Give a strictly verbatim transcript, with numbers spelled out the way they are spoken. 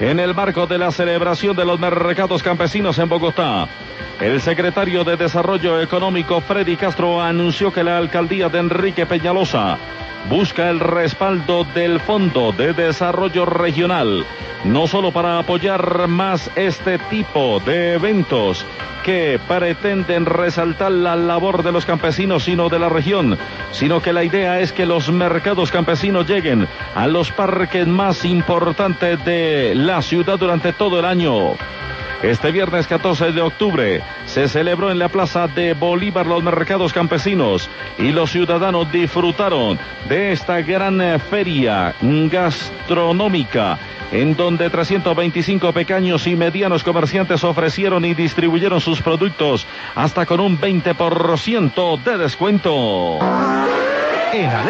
en el marco de la celebración de los mercados campesinos en Bogotá. El secretario de Desarrollo Económico, Freddy Castro, anunció que la alcaldía de Enrique Peñalosa busca el respaldo del Fondo de Desarrollo Regional, no solo para apoyar más este tipo de eventos que pretenden resaltar la labor de los campesinos, sino de la región, sino que la idea es que los mercados campesinos lleguen a los parques más importantes de la ciudad durante todo el año. Este viernes catorce de octubre se celebró en la Plaza de Bolívar los mercados campesinos y los ciudadanos disfrutaron de esta gran feria gastronómica en donde trescientos veinticinco pequeños y medianos comerciantes ofrecieron y distribuyeron sus productos hasta con un veinte por ciento de descuento. En